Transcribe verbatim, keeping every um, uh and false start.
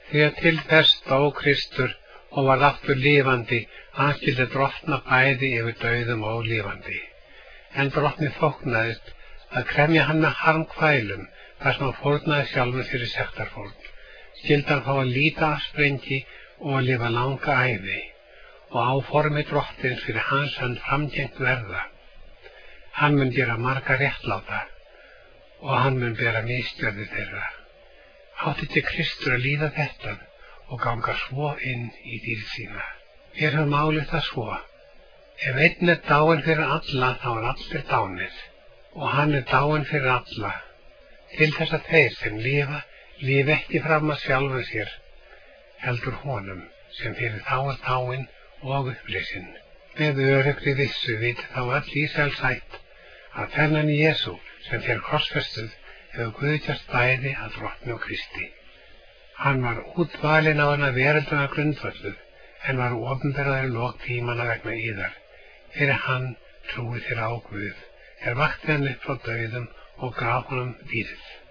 Því að til þess dó Kristur og varð aftur lifandi, hann skyldi drottna bæði yfir dauðum og lifandi. En drottni þóknaðist að kremja hann með harmkvælum, þar sem hann fórnaði sjálfur fyrir sektarfórn. Skyldi hann fá að líta af sprengi og að lifa langa ævi, og áformi drottins fyrir hans hönd framgengt verða. Hann mun gera marga réttláta, og hann mun bera misgjörðir þeirra. Átti til Kristur að líða þetta og ganga svo inn í dýrð sína. Hér er málið það svo: ef einn er dáinn fyrir alla, þá er allir dánir, og hann er dáinn fyrir alla, til þess að þeir sem lifa, lifi ekki fram að sjálfum sér, heldur honum sem fyrir þá er dáinn og upprisinn. Með öruggri vissu viti þá öll Ísraels ætt að þennan Jesú sem þér krossfestuð hefur Guð gert bæði að drottni og Kristi. Hann var útvalinn á hana verölduna grundvölluð, en var opinberaður í lok tímanna vegna yðar. Fyrir hann trúið þér á Guð, er vakti hann upp frá dauðum og gaf honum dýrð.